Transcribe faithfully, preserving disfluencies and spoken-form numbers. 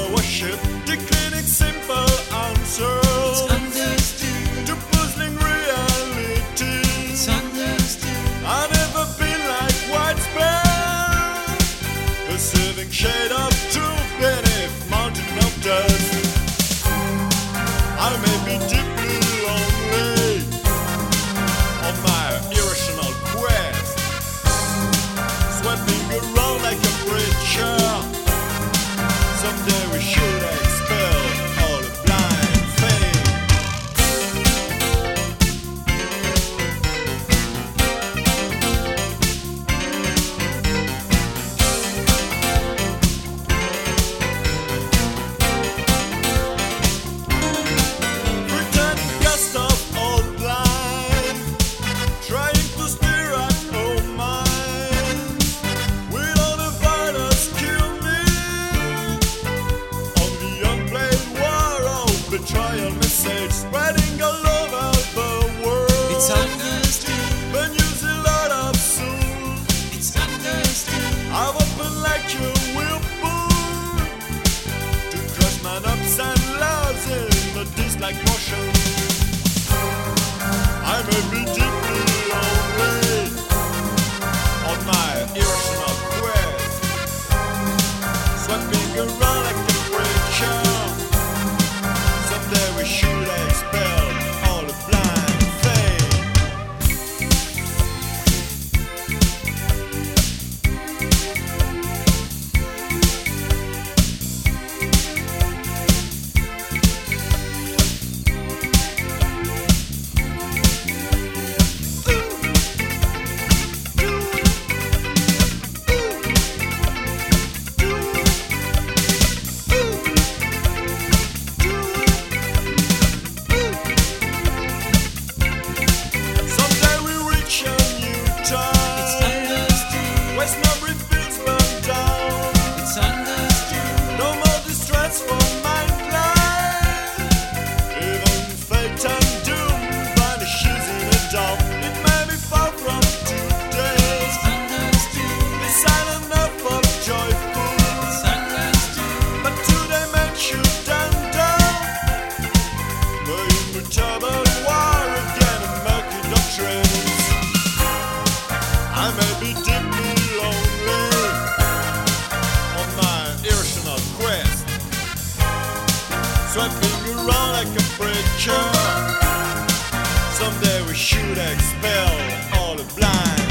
worship, declaring simple answers. It's understood. To puzzling realities. It's understood. I've never been like widespread, a serving shade of truth beneath mountain of dust. I may be deeply lonely on my irrational quest, sweeping around like a preacher. Someday we should expel all the blind faith. Pretending gust of old blind, trying to steer at our minds. Will all the violence kill me? On the unplayed war of betrayal message spreading all over the world. It's understood. When you see a lot of souls, It's understood. I've opened like you will pull to crush man ups and loves in the dislike motion. I may be deeply lonely on my irrational quest, sweeping around like a preacher. Someday we should expel all the blind faith. Someday we reach a new It's time. understood. West Newbury fields burn down. It's understood. No more distress for mankind. Even fate and doom vanishes in a dawn. It may be far from today. It's understood. Be silent enough of joyful, It's understood. but today men shoot and down. The immutable war again and murky doctrines. I may be deeply lonely on my irrational quest, sweeping around like a preacher. Someday we should expel all the blind